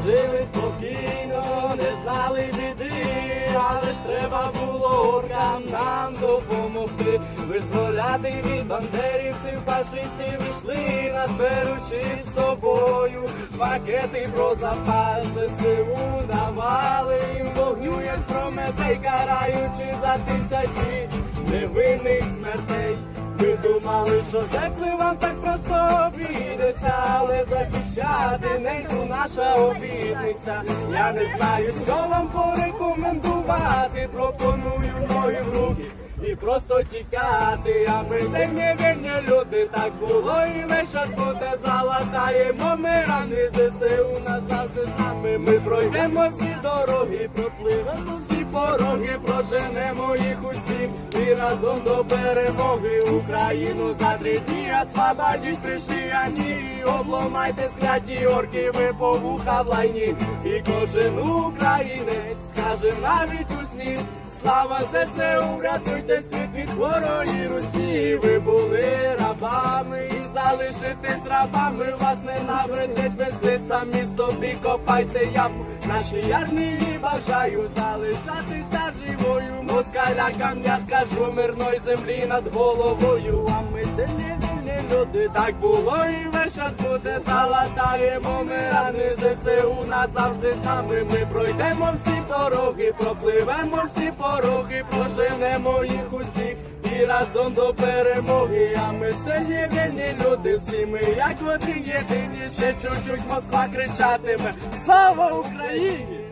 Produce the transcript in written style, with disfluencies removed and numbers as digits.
жили спокійно, не знали біди, але ж треба було оркам нам допомогти. Визволяти від бандерівців, фашистів йшли, нас беручи з собою пакети про запас. ЗСУ давали їм вогню, як Прометей, караючи за тисячі невинних смертей. Ви думали, що серце вам так просто обійдеться, але захищати неньку наша обітниця. Я не знаю, що вам порекомендувати, пропоную ноги в руки і просто тікати. А ми сильні вільні люди, так було і весь час буде. Залатаємо ми рани, ЗСУ назавжди з нами. Ми пройдемо всі дороги, пропливемо всі пороги, проженемо їх усіх і разом до перемоги. Україну за 3 дні освободить прийшли они. Обломайте скляті орки, ви по вуха в лайні. І кожен українець скаже навіть у сні: слава ЗСУ, врятуйте світ від хворої русні. Ви були рабами і залишитесь рабами, вас ненавидять весь світ, самі собі копайте яму. Нашій армії бажаю залишатися живою, москалякам я скажу мирної землі над головою. А ми сильні вільні люди, так було і весь час буде. Залатаємо ми рани, ЗСУ назавжди з нами. Ми пройдемо всі дороги, пропливемо всі пороги, проженемо їх усіх і разом до перемоги. А ми сильні вільні люди, всі ми як один єдині. Ще чуть-чуть Москва кричатиме: слава Україні!